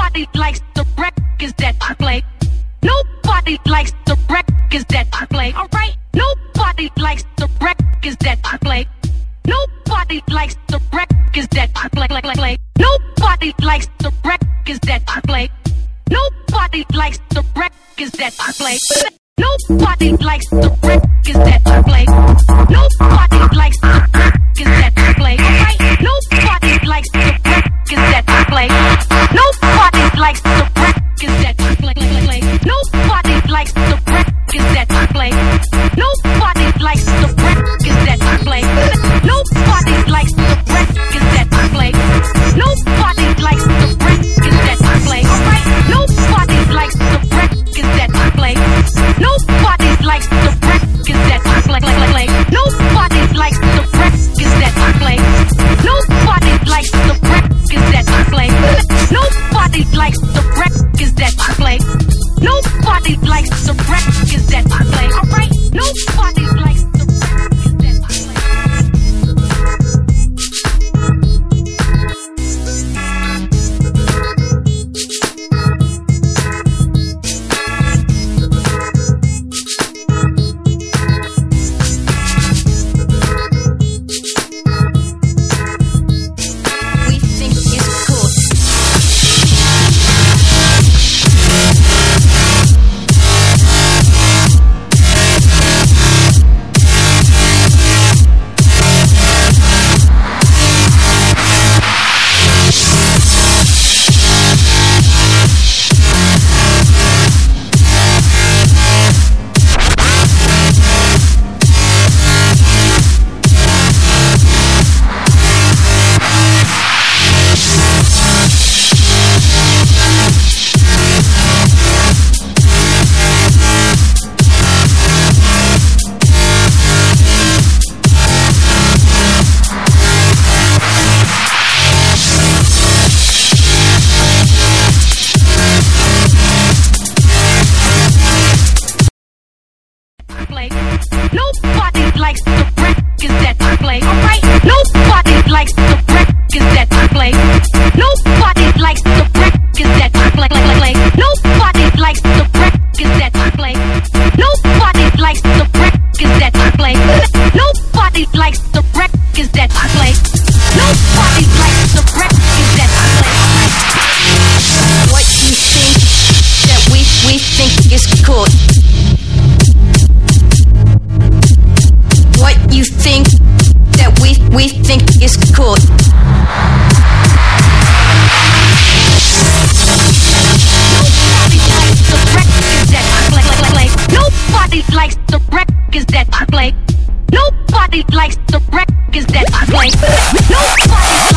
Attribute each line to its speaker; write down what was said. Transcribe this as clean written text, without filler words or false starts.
Speaker 1: Nobody likes the records that I play. Nobody likes the records that I play. Alright. Nobody likes the records that I play. Nobody likes the records that I play. Nobody likes the records that I play. Nobody likes the records that I play. Nobody likes the records that I play. Nobody likes the records that I play. Alright. Nobody likes the records that I play. Nobody likes the records that I play. Nobody likes the records that I play. Nobody likes the records that I play. Nobody likes the records that I play. Nobody likes the records that I play. Alright. Nobody likes the records that I play. Nobody likes the records that I play. Nobody likes the records that I play. Nobody likes the records that I play. Nobody likes the records that I play. Nobody likes the records that I play. Alright. Nobody likes the records that I play. Nobody likes the records that I play. Alright. Nobody likes the records that I play. Nobody likes the records that I play. Nobody likes the records that I play. Nobody likes the records that I play. Nobody likes the records that I play. Nobody likes the records that I play.
Speaker 2: What you think that we think is cool? What you think that we think is cool?
Speaker 1: Nobody likes the records that I play. Nobody likes the records that I play. Nobody likes the records that I play. Nobody